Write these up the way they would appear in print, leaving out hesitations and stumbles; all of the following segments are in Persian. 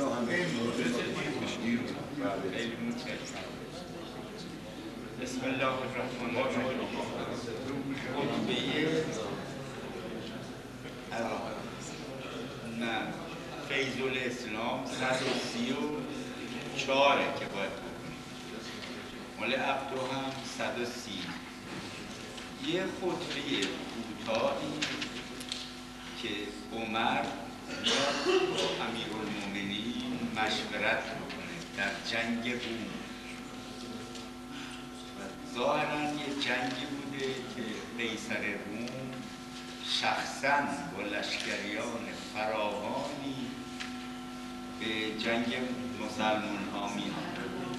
بسم الله الرحمن الرحیم. خطبه فیض الاسلام 134 که باید بکنیم، مال عبدو هم 130. یه خطبه کوتاهی که عمر میاد با امیرالمومنین مشورت میکنه در جنگ روم. ظاهراً یه جنگی بوده که قیصر روم شخصاً با لشکریان فراوانی به جنگ مسلمان ها میاد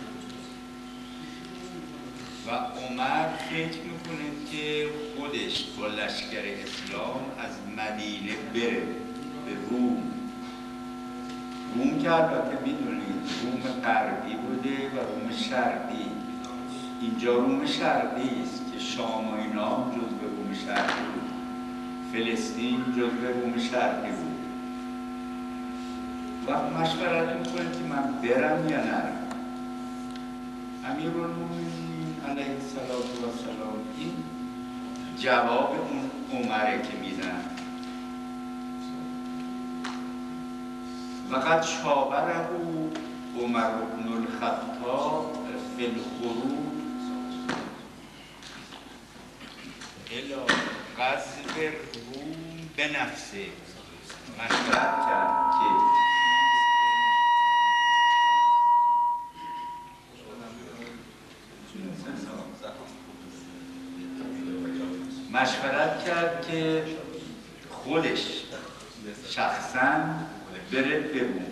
و عمر فکر میکنه که خودش با لشکر اسلام از مدینه بره به روم. روم که البته میدونید روم غربی بوده و روم شرقی. اینجا روم شرقی است که شام و اینا جز به روم شرقی بود، فلسطین جز به روم شرقی بود. و مشورت میکنه که من برم یا نرم. امیرالمومنین علیه السلام این جواب اون عمره که میدن وقد شاوره عمر بن الخطاب فی الخروج الی غزو روم به نفسه. مشورت کرد که خودش شخصاً بره به روم.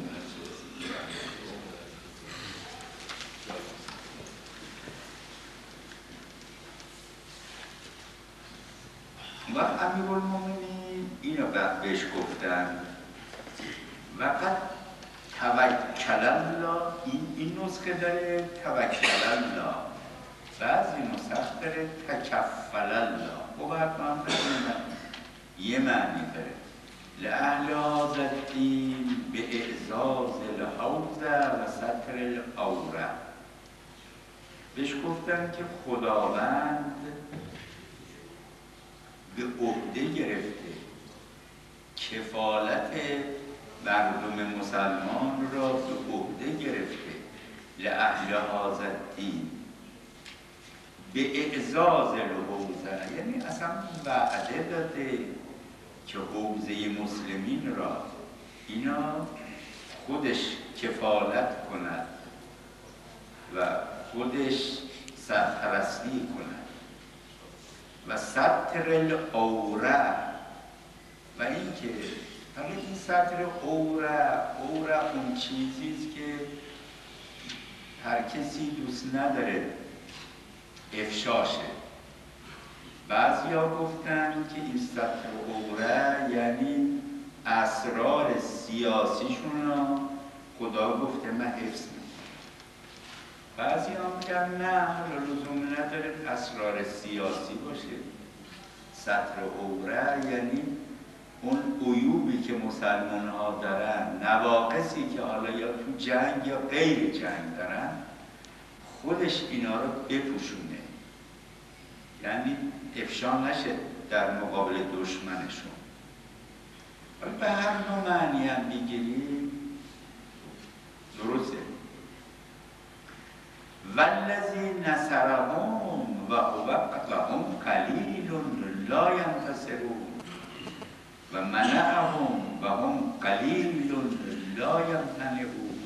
و امیرالمومنین اینو بهش گفتن وقت توکل الله. این نسخه داره توکل الله، بعضی نسخه داره تکفل الله. خب حتما یه معنی داره. لأهل هذا الدین به اعزاز الحوزه و ستر العوره. بهش گفتن که خداوند به عهده گرفته کفالت مردم مسلمان را به عهده گرفته. لأهل هذا الدین به اعزاز الحوزه، یعنی اصلا وعده داده که حوزه مسلمین را اینا خودش کفالت کند و خودش سرپرستی کند. و ستر العوره، و اینکه حالا این ستر عوره اون چیزیست که هر کسی دوست نداره افشاشه. بعضیا گفتن که این ستر عوره یعنی اسرار سیاسیشون را خدا گفته من حفظ میکنم. بعضی هم میگن نه، حالا لزوم نداره اسرار سیاسی باشه. ستر عوره یعنی اون عیوبی که مسلمان ها دارن، نواقصی که حالا یا تو جنگ یا غیر جنگ دارن، خودش اینا رو بپوشونه، یعنی افشا نشه در مقابل دشمنشون. ولی به هر دو معنی هم بگیریم درسته. والذی نصرهم و هم قلیل لا ینتصرون و منعهم و هم قلیل لا یمتنعون.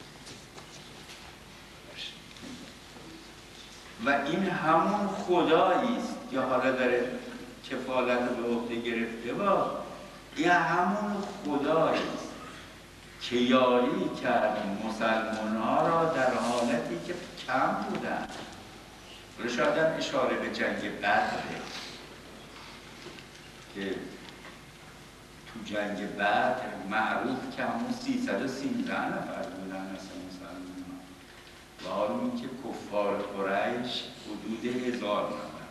و این همون خدایی است که حالا داره کفالت رو به عهده گرفته. با این همون خدایی است که یاری کرد مسلمان ها را در حالتی که کم بودن. شاید هم اشاره به جنگ بدره که تو جنگ بدر معروف که همون 313 نفر بودن اصلا مسلمان ها، و حالا که کفار قریش حدود 1000 نفر.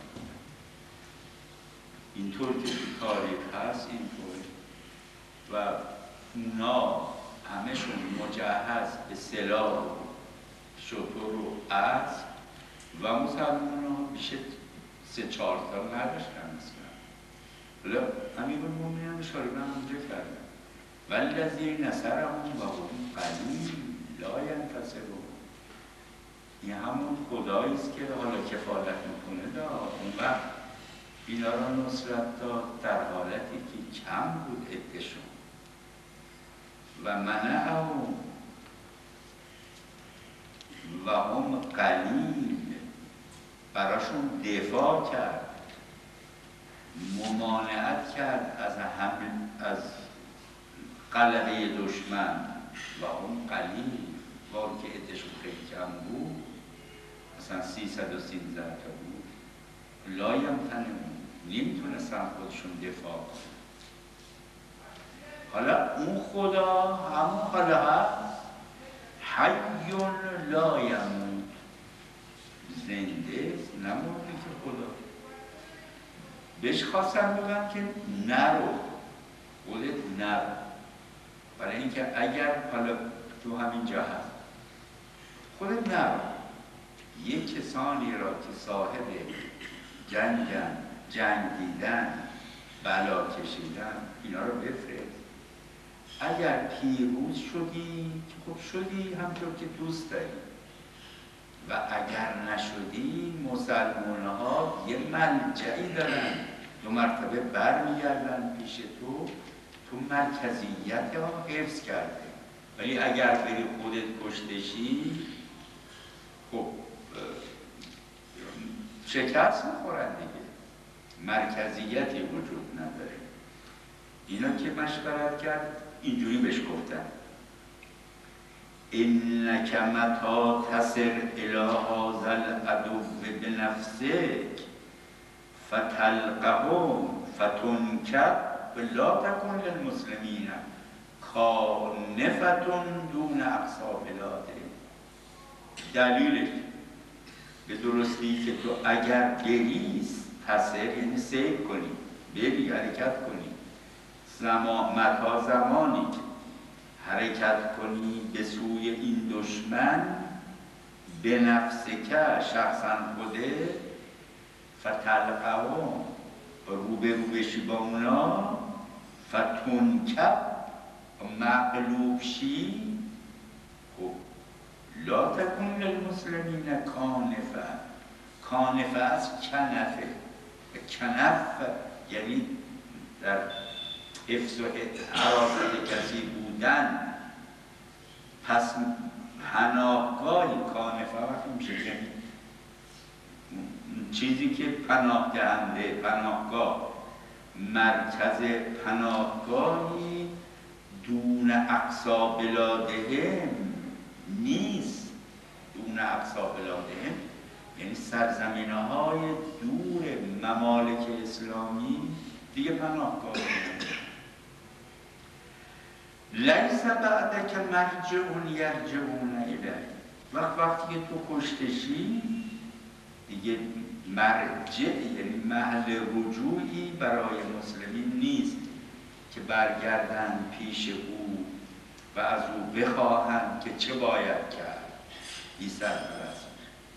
اینطور که تو تاریخ هست اینطور. و اونا همشون مجهز به سلاح و شتر و اسب و مسلمان ها بیش 3-4 تا نداشتن مثلا. حالا امیرالمومنین اشاره به اونجا کردن والذی نصرهم و هم قلیل لا ینتصرون. این همون خدایی است که حالا کفالت میکنه اون وقت اینا را نصرت داد در حالتی که کم بود عده‌شون و منعهم و هم قلیل، براشون دفاع کرد، ممانعت کرد از غلبه دشمن و هم قلیل، با که عده‌شون خیلی کم بود، مثلا 313 تا بود، لا یمتنعون، نمیتونستن خودشون دفاع کنن. حالا اون خدا همون حالا هست، حیون لا یموت، زنده است، نمونه که خدا. بهش خواستن بگم که نرو، خودت نرو، برای اینکه اگر حالا تو همین جا هست خودت نرو، یک کسانی را که صاحب جنگیدن، بلا کشیدن، اینا رو بفرست. اگر پیروز شدی که خب شدی همطور که دوست داری، و اگر نشدی مسلمان ها یه ملجعی دارن، 2 مرتبه برمیگردن پیش تو مرکزیت ها حفظ کرده. ولی اگر بری خودت کشتشی خب شکست میخورن دیگه، مرکزیتی وجود نداره. اینا که مشورت کرد اینجوری بهش گفتن انک متی تصر الی هذا العدو بنفسک فتلقهم فتنکب لا تکن للمسلمین کانفة دون اقصی بلاده. دلیلش به درستی که تو اگر بریز، تصر یعنی سیر کنی، بری حرکت کنی، متا زمانی که حرکت کنی به سوی این دشمن، به نفس که شخصا خوده، فتلقهم، روبرو بشی با اونا، فتنکب، مغلوب شی، خب لا تکن للمسلمین کانفه. کانفه از کنفه، کنف یعنی در حفظ و حراست کسی بودن. پس پناهگاهی کانفه وقتی میشه یعنی چیزی که پناه دهنده، پناهگاه، مرکز پناهگاهی دون اقصا بلادهم نیست. دون اقصا بلادهم یعنی سرزمینه های دور ممالک اسلامی دیگه پناهگاه نیست. لیس بعدک مرجع یرجعون الیه. وقتی که تو کشتشی دیگه مرجع یعنی محل رجوعی برای مسلمین نیست که برگردن پیش او و از او بخواهند که چه باید کرد. این سرپرست.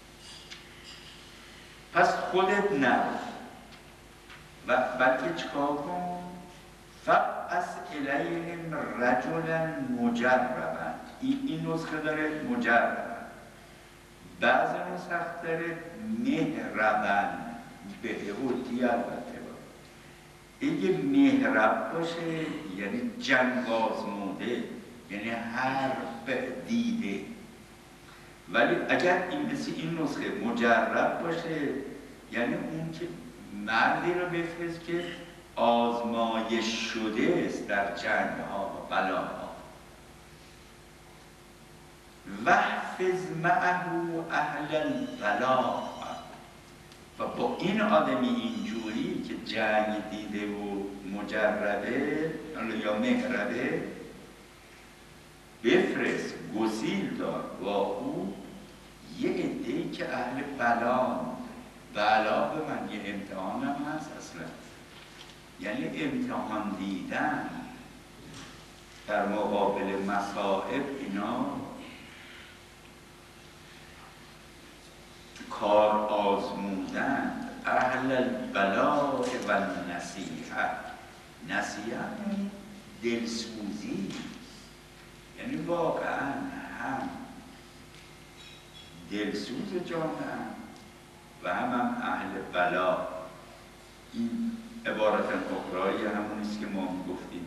پس خودت نرو و بلکه چکار کن؟ فبعث الیهم رجلا مجربا. این نسخه داره مجربا، بعض نسخه داره مهربا، به اوتی البته. اگه مهرب باشه یعنی جنگ آزموده، یعنی حرب دیده. ولی اگر این مثل این نسخه مجرب باشه یعنی اون که مردی رو بفرست که آزمایش شده است در جنگ ها و بلاها. وحفظ معه اهل البلا. و با این آدمی اینجوری که جنگ دیده و مجربه یا مهربه بفرست، گسیل دار با او یه عده‌ای که اهل بلا. بلا به من یه امتحان هم هست اصلا، یعنی امتحان دیدن. در مقابل مصائب اینا کار آزمودن. اهل البلاء و النصیحه. نصیحه یعنی دلسوزی، یعنی واقعا هم دلسوز جامعه و هم اهل بلا. این عبارت اخرایی همونیست که ما میگفتیم،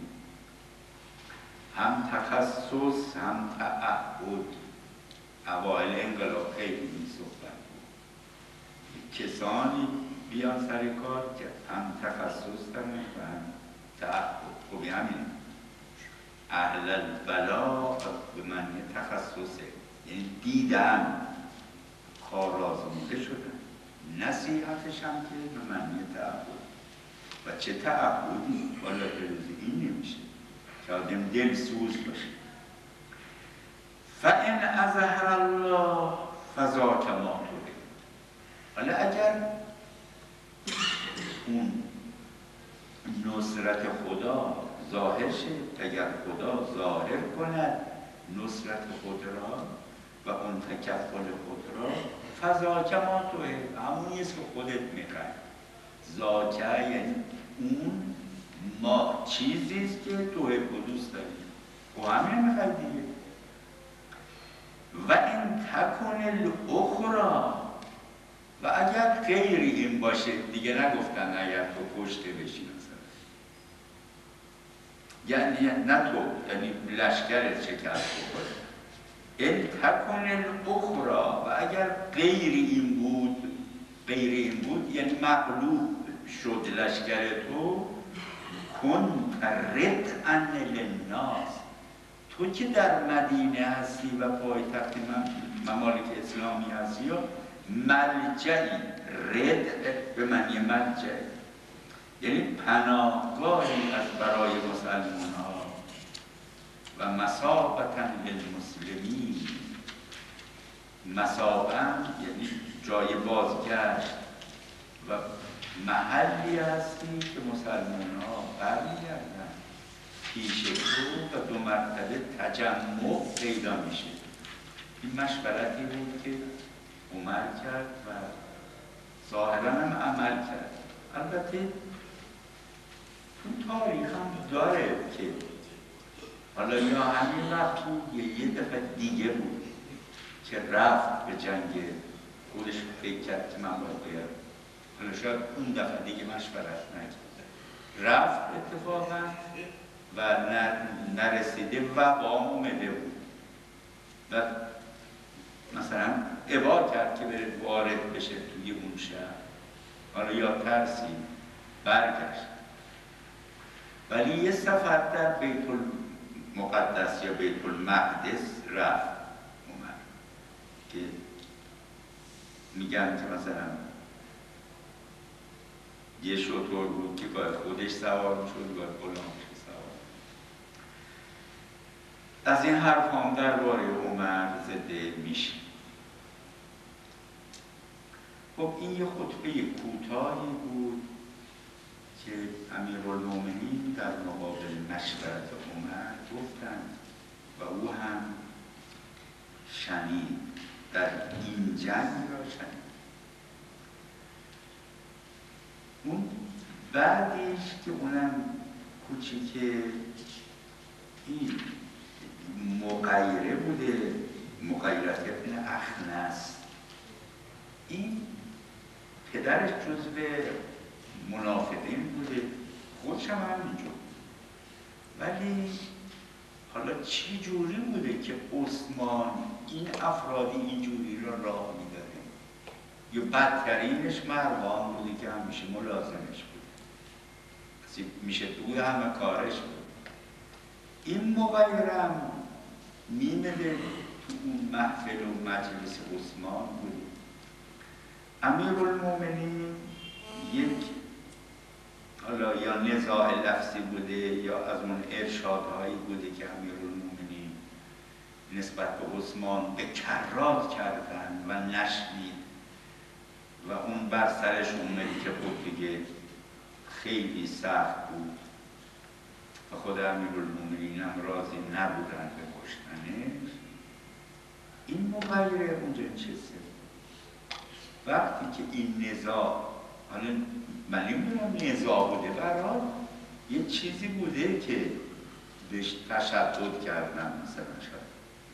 هم تخصص هم تعهد. اوایل انقلاب خیلی این صحبت بود، کسانی بیان سر کار که هم تخصص دارن و هم تعهد. خوبی همین اهل البلا به معنی تخصصه، یعنی دیدن، کار آزموده شدن. نصیحتش هم که به معنی تعهد. و چه تعهدی؟ والا این نمیشه که آدم دل سوز باشه. فَإِنْ أَظْهَرَ اللَّهُ فَذَاكَ مَا تُرِيدُ. حالا اگر اون نصرت خدا ظاهر شه، اگر خدا ظاهر کند نصرت خود را و اون تکفل خود را، فَذَاكَ مَا تُرِيدُ، همونیست که خودت میخوای. ذاکه یعنی اون ما چیزیست که توی دوست داری و همین میخوای دیگه. و این تکن الاخرى، و اگر غیر این باشه، دیگه نگفتن اگر تو کشته بشی مثلا، یعنی نه تو، یعنی لشکرت شکست بخوره. این تکن الاخرى، و اگر غیر این بود یعنی مغلوب شد لشکر تو، کن رتعا للناس، تو که در مدینه هستی و پایتخت ممالک اسلامی هستی، یا ملجعی، رتع به معنی ملجع، یعنی پناهگاهی از برای مسلمان ها و مثابتا للمسلمین. مثابا یعنی جای بازگشت و محلی هستی که مسلمان ها برمیگردن پیش تو و 2 مرتبه تجمع پیدا میشه. این مشورتی بود که عمر کرد و ظاهرا هم عمل کرد. البته تو تاریخ هم داره که حالا یا همین رفت بود یا یه دفعه دیگه بود که رفت به جنگ، خودش فکر کرد که من باید، حالا شاید اون دفعه دیگه مشورت نکرد، رفت اتفاقا و نرسیده و وام اومده بود و مثلا ابا کرد که بره وارد بشه توی اون شهر. حالا یا ترسی برگشت، ولی یه سفر در بیت المقدس یا بیت المقدس رفت اومد که میگن که مثلا یه شطور بود که باید خودش سوار شد، باید غلامش سوار. از این حرف هم درباره عمر زده میشه. خب این یه خطبه کوتاهی بود که امیرالمومنین در مقابل مشورت عمر گفتند و او هم شنید، در این جنگ را شنید. اون بعدش که اونم کوچیکه این مغیره بوده، مغیرت ابن اخنس، این پدرش جزو منافقین بوده، خودش هم همینجور. ولی حالا چی جوری بوده که عثمان این افرادی اینجوری را راه میداده؟ یا بدترینش مروان بوده که همیشه ملازمش بود، میشه توی همه کارش بود. این مغیرم میمده تو اون محفل و مجلس عثمان بوده. امیرالمومنین یک حالا یا نزاع لفظی بوده یا از اون ارشادهایی بوده که امیرالمومنین نسبت به عثمان به کرات کردن و نشنید و اون بر سرش اومدی که خود دیگه خیلی سخت بود و خود امیرالمومنین هم راضی نبودن به کشتنش، این مغیره اونجا نشسته. وقتی که این نزاع، حالا من نمیدونم نزاع بوده، برای یه چیزی بوده که بهش تشدد کردن مثلا شاید.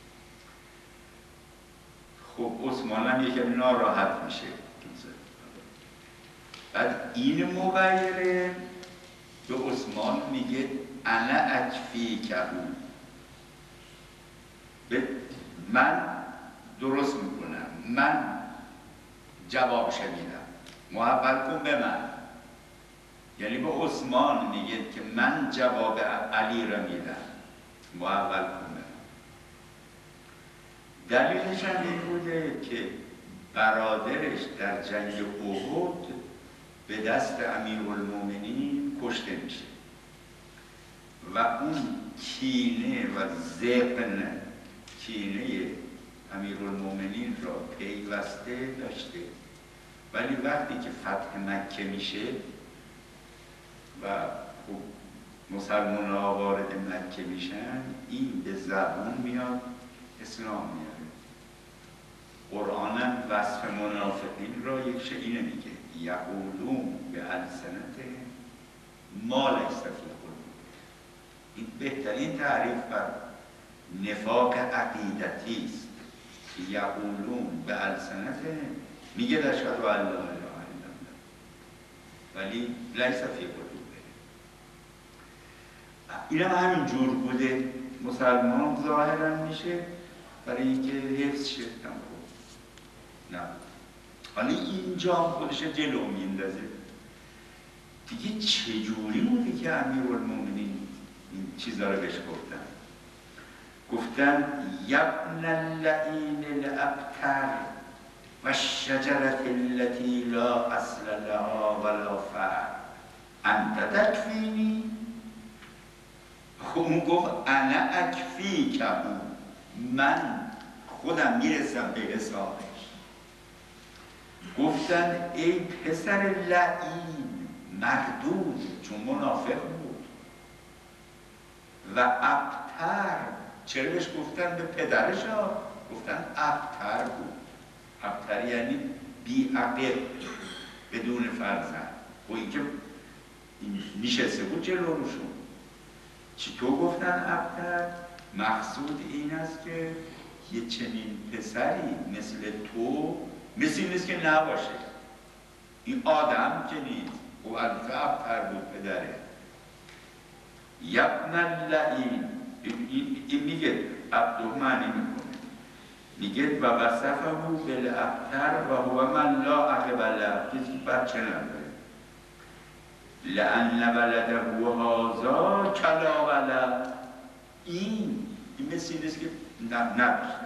خب عثمان هم یکم ناراحت میشه. بعد این مغیره به عثمان میگه انا اکفی کهو، من درست میکنم، من جوابش میدم، محول کن به من. یعنی به عثمان میگه که من جواب علی را میدم، محول کن به من. دلیلش هم این بوده که برادرش در جنگ احد به دست امیرالمومنین کشته میشه و اون کینه و ذقن کینه امیرالمومنین را پیوسته داشته. ولی وقتی که فتح مکه میشه و مسلمان ها وارد مکه میشن، این به زبون میاد اسلام میاره. قرآن هم وصف منافقین را یک شیء میگه، یقولون به السنته ما لیس فی قلوبهم. این بهترین تعریف بر نفاق عقیدتی است که یقولون به السنته، میگه اشهد ان لا اله الا الله ولی لیس فی قلوبهم. این هم همین جور بوده. مسلمان ظاهرا میشه برای اینکه حفظ شه. نه، حالا اینجا خودش جلو میندازه دیگه. چجوری بوده که امیرالمومنین این چیزا رو بهش گفتن یبن اللعین الابتر و الشجرة التي لا اصل لها ولا فرع انت تکفینی. خب اون گفت انا اکفی کهو، من خودم میرسم به حسابش. گفتن ای پسر لعین، مردود، چون منافق بود، و ابتر. چرا بهش گفتن به پدرش ها؟ گفتن ابتر بود. ابتر یعنی بی عقل، بدون فرزند. و این که نشسته بود جلوشون. چطور گفتن ابتر؟ مقصود این است که یه چنین پسری مثل تو، مثل این نیست که نباشه. این آدم که نیست. او البته ابتر بود پدره. یبن اللعین، این میگه عبدو معنی میکنه، میگه و وصفه بالابتر و هو من لا عقب له، کسی که بچه نداره. لأن ولده هذا کلا ولد، این مثل این نیست که نداشته.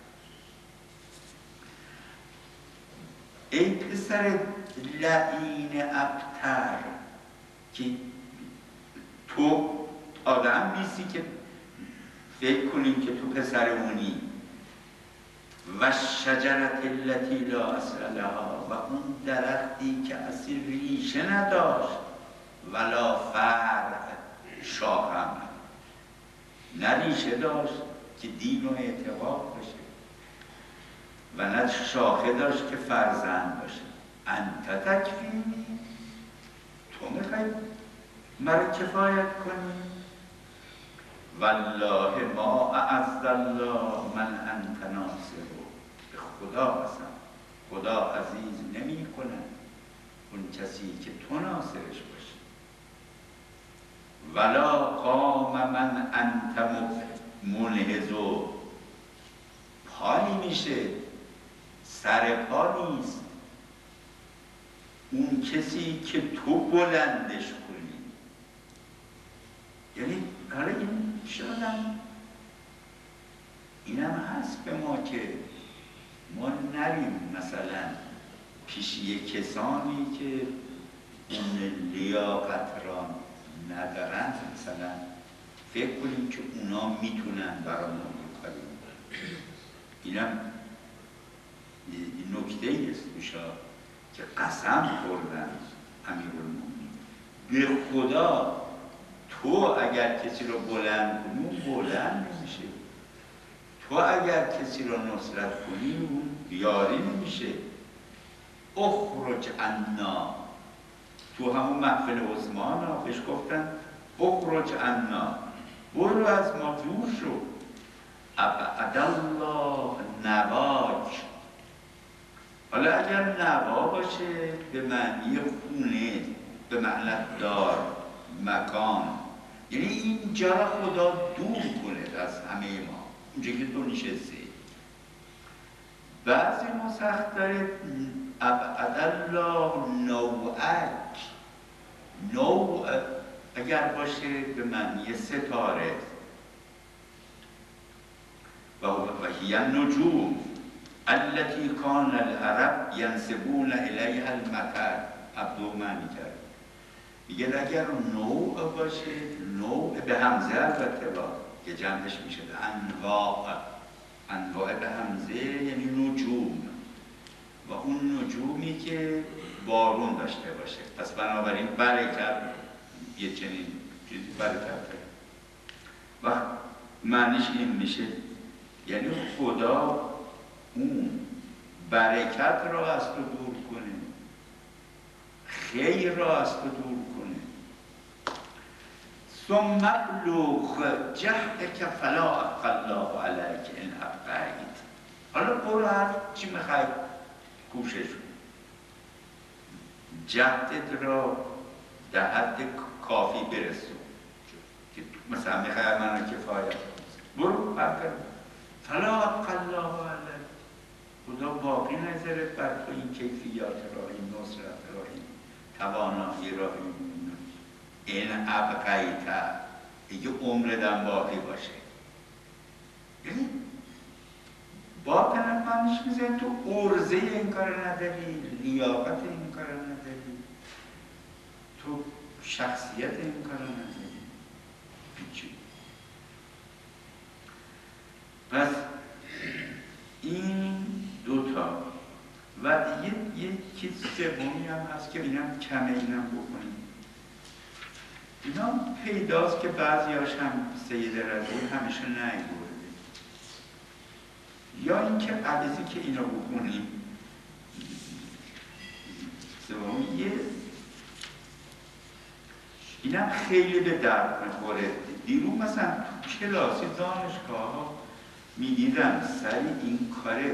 ای پسر لعین ابتر، که تو آدم نیستی که فکر کنیم که تو پسر اونی. و شجرت التي لا اصل لها، و اون درختی که اصلا ریشه نداشت، ولا فرع، شاخم نه ریشه داشت که دین و اعتقاد باشه و نه شاخه داشت که فرزند باشه. انت تکفینی، تو میخوای مرا کفایت کنی. والله ما اعز الله من انت ناصر، به خدا قسم خدا عزیز نمی کنه اون کسی که تو ناصرش باشی. ولا قام من انت منهزو، پالی میشه سر پا نیست اون کسی که تو بلندش کنی. یعنی حالا این شدم اینم هست به ما که ما نریم مثلا پیش کسانی که اون لیاقت را ندارن، مثلا فکر کنیم که اونا میتونن برامون کاری کنن. اینم نکته است توشا که قسم خوردن امیرالمومنین به خدا تو اگر کسی رو بلند کنی اون بلند نمیشه، تو اگر کسی رو نصرت کنی اون بیاری نمیشه. اخرج عنا، تو همون محفل عثمان ها بهش گفتن اخرج عنا، برو از ما دور شو. ابعد الله نواک. حالا اگر نوا باشه به معنی خونه، به معنی دار، مکان، یعنی اینجا را خدا دور کنه از همه ما، اونجا که تو نشستی. بعضی نسخ داره ابعد الله نوعک. نوع اگر باشه به معنی ستاره و هی النجوم التي کان العرب ینسبون الیها المطر. عبدو معنی کرد، میگه اگر نوع باشه، نوع به همزه البته با که جمعش میشه انواع، انواع به همزه یعنی نجوم، و اون نجومی که بارون داشته باشه. پس بنابراین برکت یه چنین چیزی برکت و معنیش این میشه یعنی خدا اون برکت را از تو دور کنه، خیر را از تو دور کنه. ثم ابلغ جهدک فلا ابقى الله علیک ان ابقیت. حالا برو هر چی میخوای کوشش کن، جهدت را در حد کافی برسون که مثلا میخوای من کفایت برو برکت. فلا ابقى الله علیک، خدا باقی نذاره بر تو این کیفیات را، این نصرت را، این توانایی را، این ابقیت، دیگه عمردن باقی باشه. یعنی باطن معنیش میزنی تو عرضه این کار نداری، لیاقت این کار نداری، تو شخصیت این کار نداری، هیچی. پس این دوتا و یه چیز سومی هم هست که اینم کمه، اینم بکنیم. اینا پیداست که بعضیاش هم سید رضی همیشه نگورده، یا اینکه عوضی که اینا بکنیم. سومی اینم خیلی به درد میخوره. دیرو مثلا تو کلاسی دانشگاه ها میدیدم سری این کاره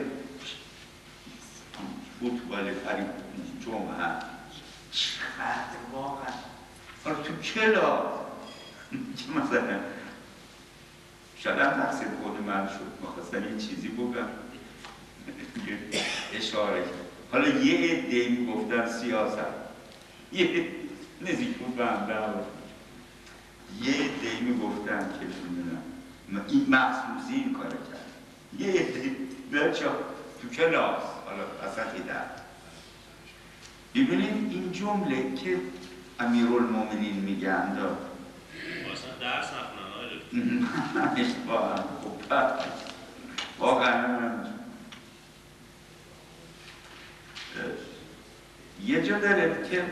فوتبال فریب جمعه چقدر واقعا تو کلاس که مثلا شاید هم تقصیر خود من شد، مخواستم یه چیزی بگم اشاره کرد. حالا یه عده‌ای میگفتن سیاست، یه نزدیک بود به هم دعوا، یه عده‌ای میگفتن که نمیدونم این مخصوصی این کار کرد، یه عده‌ای بچه تو کلاس حالا اصلا در ببینید این جمله که امیرالمومنین میگن دا اصلا درس نخونن اشتباه هم خوب واقعا یه جا داره که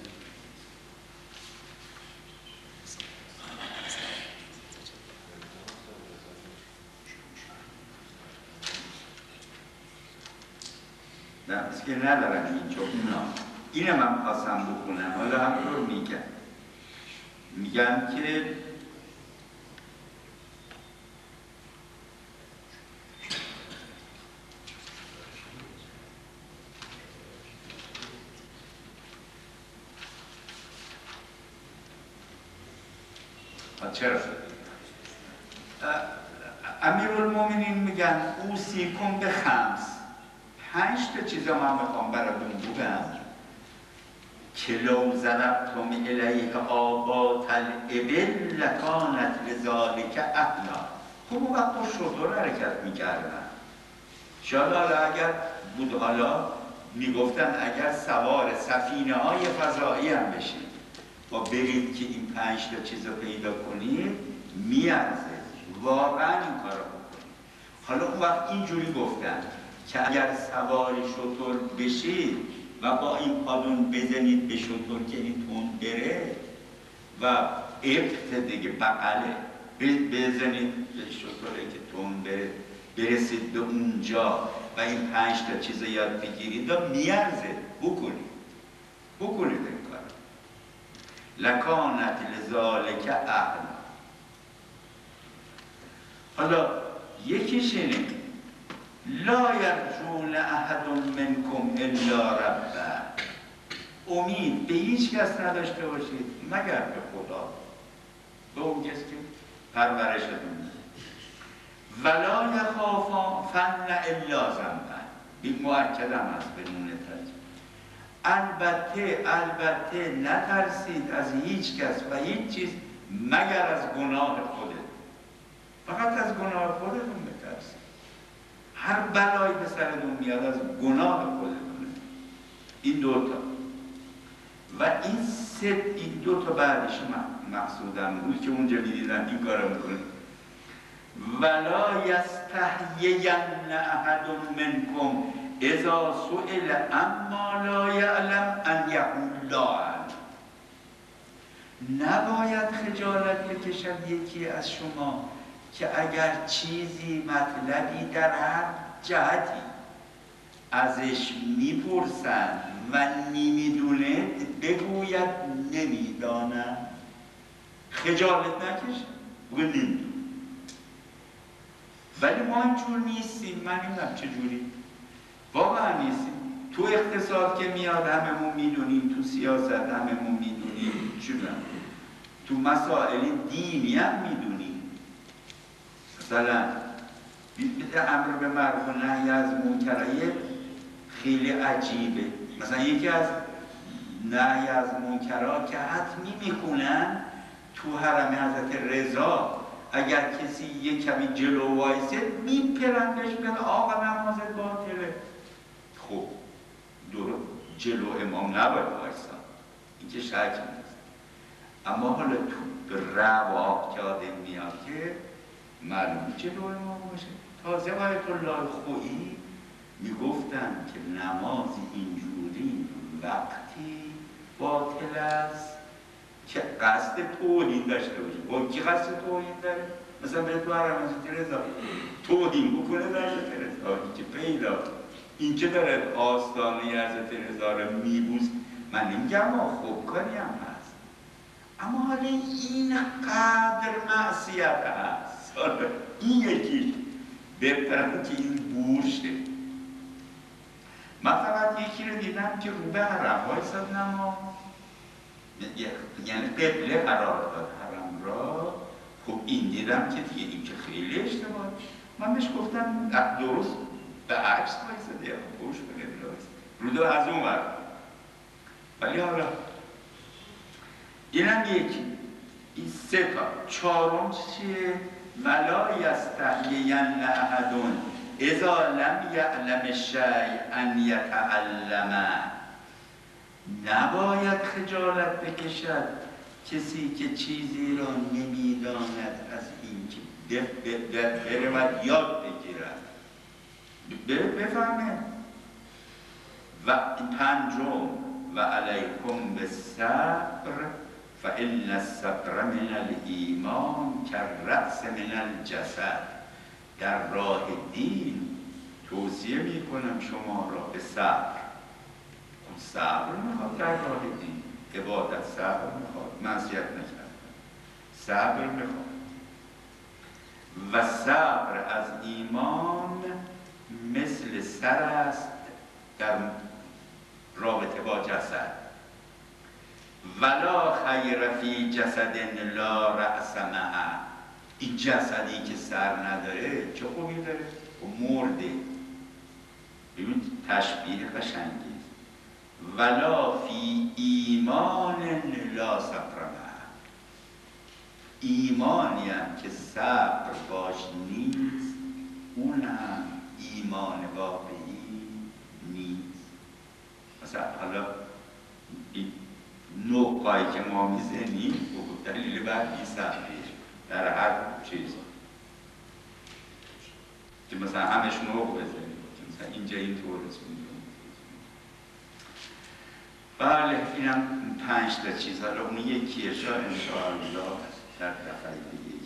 نه بس که ندارم اینجا اینه من خواستم بکنم. حالا همطور میگن که چرا؟ امیرالمومنین میگن اوصیکم به خمس، 5 تا چیزا من میخوام براتون بگم که لو ضربتم الیه آبات الابل لکانت لذالک اهلا. خب اون وقت با شطور حرکت میکردن. شاید حالا اگر بود حالا میگفتن اگر سوار سفینه های فضایی هم بشید و برید که این 5 تا چیز رو پیدا کنید میارزه واقعا این کار رو بکنید. حالا اون وقت اینجوری گفتن که اگر سوار شطور بشید و با این پادون بزنید به شطور که این تون بره و ابت دیگه بغله بزنید به شطوره که تون برسید به اونجا و این 5 تا چیز یاد بگیرید و میارزه بکنید این کار. لکانت لذالک اهل. حالا یکیش اینه لا یرجون احد منکم الا ربه. امید به هیچ کس نداشته باشید مگر به خدا، به اون کسی که پرورشتون میده. ولا یخافا فن الا ذنبا. این مؤکد هم هست به نون ترجمه. البته نترسید از هیچ کس و هیچ چیز مگر از گناه خودت. فقط از گناه خودتون بترسید. هر بلایی به سرتون میاد از گناه خودتونه. این دوتا و این دو تا بعدش مقصودم بود که اونجا میدیدم این کارو میکنه. ولا یستحیین احد منکم اذا سئل اما لا یعلم ان یقول لا اعلم. نباید خجالت بکشد یکی از شما که اگر چیزی مطلبی در هر جهتی ازش میپرسند و نمیدونه بگوید نمیدانم. خجالت نکشد بگو نمیدونم. ولی ما اینجور نیستیم. من نمیدونم چجوری واقعا نیستیم. تو اقتصاد که میاد هممون میدونیم، تو سیاست هممون میدونیم، تو مسائل دینی هم میدونیم. مثلا امر به معروف و نهی از منکرات خیلی عجیبه. مثلا یکی از نهی از منکرات که حتمی میکنن تو حرم حضرت رضا، اگر کسی یک کمی جلو وایسه میپرن بهش میگن آقا نمازت باطله. خب درست جلو امام نباید وایسا، این که شک نیست. اما حالا تو رواق که آدم میاد که معلوم جلو امام باشه. تازه آیت الله خویی میگفتن که نماز اینجوری وقتی باطل است که قصد توهین داشته باشه. با کی قصد توهین داره؟ مثلا بره تو حرم حضرت رضا توهین بکنه در حضرت رضا، این که پیدا این که داره آستانه حضرت رضا رو میبوس. من نمیگم خوب کاری هم هست، اما حالا این قدر معصیت هست. این یکی بهتره که این بورشه. من فقط یکی رو دیدم که رو به حرم وایساد نماز، یعنی قبله قرار داد حرم را. خب این دیدم که دیگه این که خیلی اشتباه. من بهش گفتم درست به عکس وایساده، خوش کنه رو از اون ور. ولی حالا اینم یکی. این 3 تا. 4م چیه؟ ولا یستحیین احد اذا لم یعلم شیئا یتعلمه. نباید خجالت بکشد کسی که چیزی را نمیداند از این که برود یاد بگیرد، بفهمه. و 5م و علیکم بالصبر فإن الصبر من الایمان کالرأس من الجسد. در راه دین توصیه میکنم شما را به صبر. صبر میخواد در راه دین، عبادت صبر میخواد، معصیت نکردن صبر میخواد. و صبر از ایمان مثل سر است در رابطه با جسد. ولا خیر فی جسد لا رأس معه. این جسدی که سر نداره چه خوبی داره؟ و مرده. ببین تشبیه قشنگی. ولا فی ایمان لا صبر معه. ایمانی هم که صبر باش نیست، اون هم ایمان واقعی نیست. مثلا حالا این نقایی که ما میزنیم و دلیل بعد صبریش در هر چیز که مثلا همش نوع بزنیم، مثلا اینجا این طور است. بله اینم 5 تا چیز. حالا اون یکیه انشاءالله در دفعه دیگه.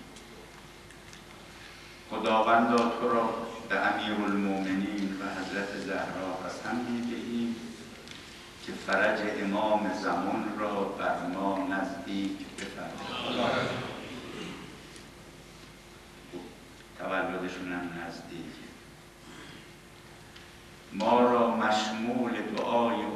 خداوندا تو را به امیرالمومنین و حضرت زهرا قسم می‌دهیم که فرج امام زمان را بر ما نزدیک بفرما. تولدشون هم نزدیک. ما را مشمول دعای